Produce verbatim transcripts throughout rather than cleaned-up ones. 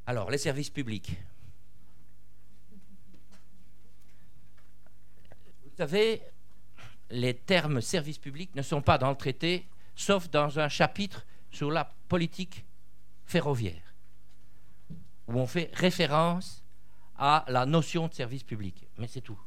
Alors, les services publics. Vous savez, les termes services publics ne sont pas dans le traité, sauf dans un chapitre sur la politique ferroviaire, où on fait référence à la notion de service public. Mais c'est tout.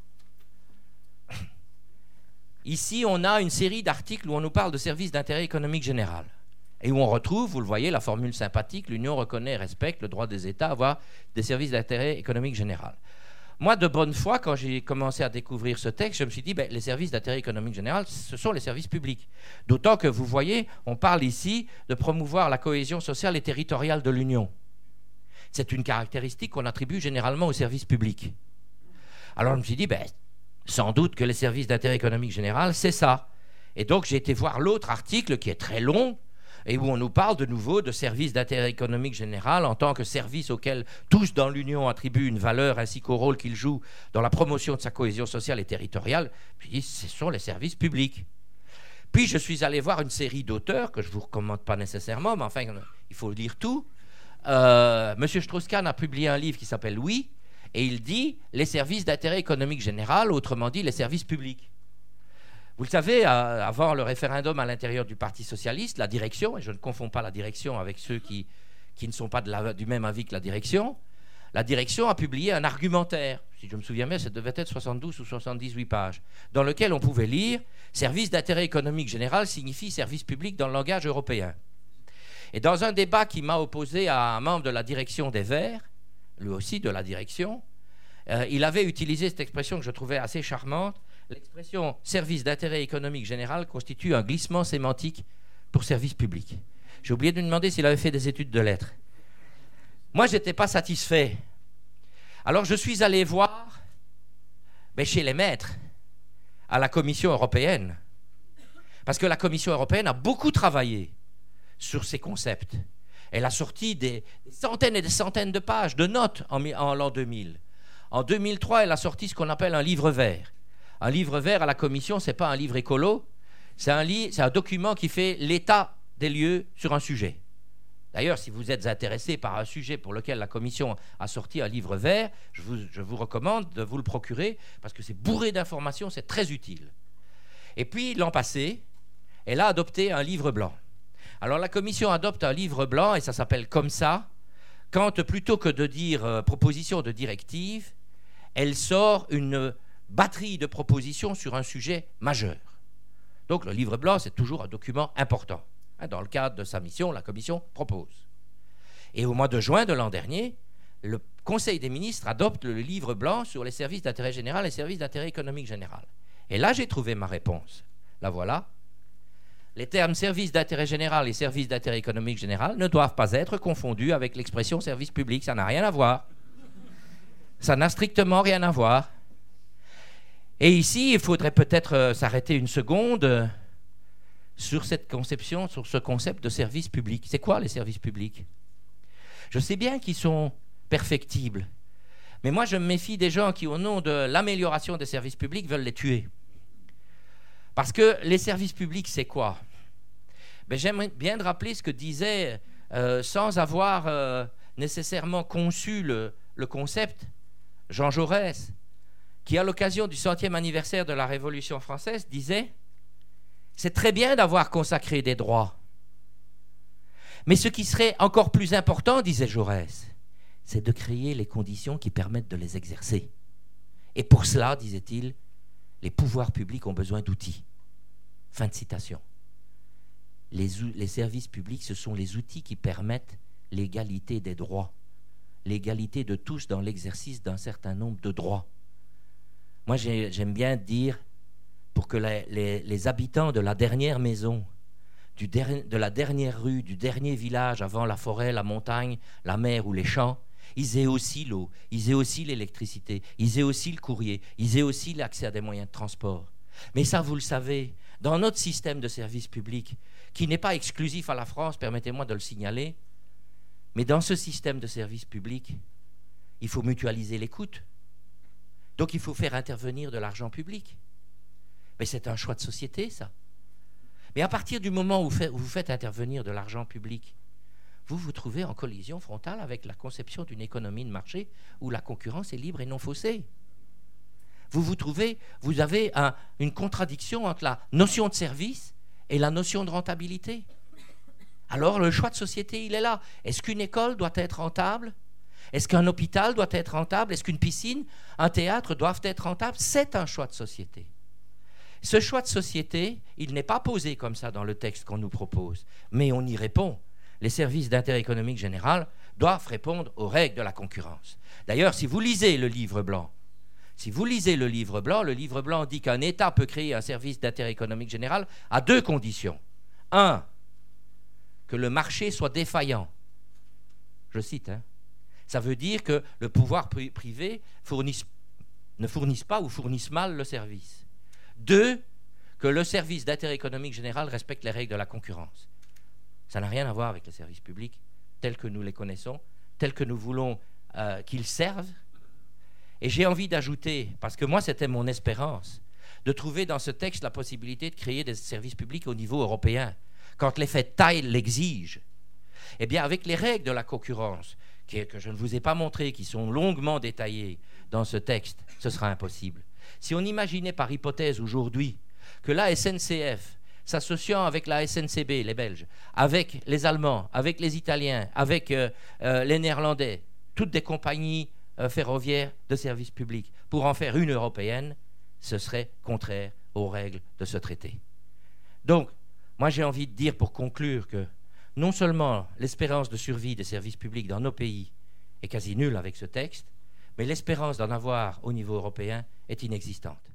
Ici, on a une série d'articles où on nous parle de services d'intérêt économique général. Et où on retrouve, vous le voyez, la formule sympathique, l'Union reconnaît et respecte le droit des États à avoir des services d'intérêt économique général. Moi, de bonne foi, quand j'ai commencé à découvrir ce texte, je me suis dit, ben, les services d'intérêt économique général, ce sont les services publics. D'autant que, vous voyez, on parle ici de promouvoir la cohésion sociale et territoriale de l'Union. C'est une caractéristique qu'on attribue généralement aux services publics. Alors, je me suis dit, ben, sans doute que les services d'intérêt économique général, c'est ça. Et donc, j'ai été voir l'autre article qui est très long, et où on nous parle de nouveau de services d'intérêt économique général en tant que service auquel tous dans l'Union attribuent une valeur ainsi qu'au rôle qu'ils jouent dans la promotion de sa cohésion sociale et territoriale. Puis ce sont les services publics. Puis je suis allé voir une série d'auteurs que je ne vous recommande pas nécessairement, mais enfin, il faut lire tout. Euh, Monsieur Strauss-Kahn a publié un livre qui s'appelle « Oui », et il dit les services d'intérêt économique général, autrement dit les services publics. Vous le savez, avant le référendum à l'intérieur du Parti socialiste, la direction, et je ne confonds pas la direction avec ceux qui, qui ne sont pas de la, du même avis que la direction, la direction a publié un argumentaire, si je me souviens bien, ça devait être soixante-douze ou soixante-dix-huit pages, dans lequel on pouvait lire « Service d'intérêt économique général signifie service public dans le langage européen ». Et dans un débat qui m'a opposé à un membre de la direction des Verts, lui aussi de la direction, euh, il avait utilisé cette expression que je trouvais assez charmante. L'expression « service d'intérêt économique général » constitue un glissement sémantique pour service public. J'ai oublié de lui demander s'il avait fait des études de lettres. Moi, je n'étais pas satisfait. Alors, je suis allé voir ben, chez les maîtres, à la Commission européenne. Parce que la Commission européenne a beaucoup travaillé sur ces concepts. Elle a sorti des, des centaines et des centaines de pages de notes en, en l'an deux mille. En deux mille trois, elle a sorti ce qu'on appelle un livre vert. Un livre vert à la Commission, ce n'est pas un livre écolo, c'est un, c'est un document qui fait l'état des lieux sur un sujet. D'ailleurs, si vous êtes intéressé par un sujet pour lequel la Commission a sorti un livre vert, je vous, je vous recommande de vous le procurer parce que c'est bourré d'informations, c'est très utile. Et puis, l'an passé, elle a adopté un livre blanc. Alors, la Commission adopte un livre blanc et ça s'appelle comme ça, quand plutôt que de dire euh, proposition de directive, elle sort une batterie de propositions sur un sujet majeur. Donc le livre blanc, c'est toujours un document important. Dans le cadre de sa mission, la Commission propose. Et au mois de juin de l'an dernier, le Conseil des ministres adopte le livre blanc sur les services d'intérêt général et les services d'intérêt économique général. Et là, j'ai trouvé ma réponse. La voilà. Les termes services d'intérêt général et services d'intérêt économique général ne doivent pas être confondus avec l'expression service public. Ça n'a rien à voir. Ça n'a strictement rien à voir. Et ici, il faudrait peut-être euh, s'arrêter une seconde euh, sur cette conception, sur ce concept de service public. C'est quoi les services publics? Je sais bien qu'ils sont perfectibles, mais moi je me méfie des gens qui, au nom de l'amélioration des services publics, veulent les tuer. Parce que les services publics, c'est quoi? Ben, j'aimerais bien de rappeler ce que disait, euh, sans avoir euh, nécessairement conçu le, le concept, Jean Jaurès, qui, à l'occasion du centième anniversaire de la Révolution française, disait « C'est très bien d'avoir consacré des droits. Mais ce qui serait encore plus important, disait Jaurès, c'est de créer les conditions qui permettent de les exercer. Et pour cela, disait-il, les pouvoirs publics ont besoin d'outils. » Fin de citation. Les, les services publics, ce sont les outils qui permettent l'égalité des droits, l'égalité de tous dans l'exercice d'un certain nombre de droits. Moi, j'ai, j'aime bien dire, pour que les, les, les habitants de la dernière maison, du der, de la dernière rue, du dernier village avant la forêt, la montagne, la mer ou les champs, ils aient aussi l'eau, ils aient aussi l'électricité, ils aient aussi le courrier, ils aient aussi l'accès à des moyens de transport. Mais ça, vous le savez, dans notre système de services publics, qui n'est pas exclusif à la France, permettez-moi de le signaler, mais dans ce système de services publics, il faut mutualiser les coûts. Donc il faut faire intervenir de l'argent public. Mais c'est un choix de société, ça. Mais à partir du moment où vous faites intervenir de l'argent public, vous vous trouvez en collision frontale avec la conception d'une économie de marché où la concurrence est libre et non faussée. Vous vous trouvez, vous avez un, une contradiction entre la notion de service et la notion de rentabilité. Alors le choix de société, il est là. Est-ce qu'une école doit être rentable? Est-ce qu'un hôpital doit être rentable? Est-ce qu'une piscine, un théâtre doivent être rentables? C'est un choix de société. Ce choix de société, il n'est pas posé comme ça dans le texte qu'on nous propose, mais on y répond. Les services d'intérêt économique général doivent répondre aux règles de la concurrence. D'ailleurs, si vous lisez le livre blanc, si vous lisez le livre blanc, le livre blanc dit qu'un État peut créer un service d'intérêt économique général à deux conditions. Un, que le marché soit défaillant. Je cite, hein. Ça veut dire que le pouvoir privé fournisse, ne fournisse pas ou fournisse mal le service. Deux, que le service d'intérêt économique général respecte les règles de la concurrence. Ça n'a rien à voir avec les services publics tels que nous les connaissons, tels que nous voulons euh, qu'ils servent. Et j'ai envie d'ajouter, parce que moi c'était mon espérance, de trouver dans ce texte la possibilité de créer des services publics au niveau européen, quand l'effet de taille l'exige. Eh bien, avec les règles de la concurrence, que je ne vous ai pas montrées, qui sont longuement détaillées dans ce texte, ce sera impossible. Si on imaginait par hypothèse aujourd'hui que la S N C F, s'associant avec la S N C B, les Belges, avec les Allemands, avec les Italiens, avec euh, euh, les Néerlandais, toutes des compagnies euh, ferroviaires de service public, pour en faire une européenne, ce serait contraire aux règles de ce traité. Donc, moi j'ai envie de dire pour conclure que non seulement l'espérance de survie des services publics dans nos pays est quasi nulle avec ce texte, mais l'espérance d'en avoir au niveau européen est inexistante.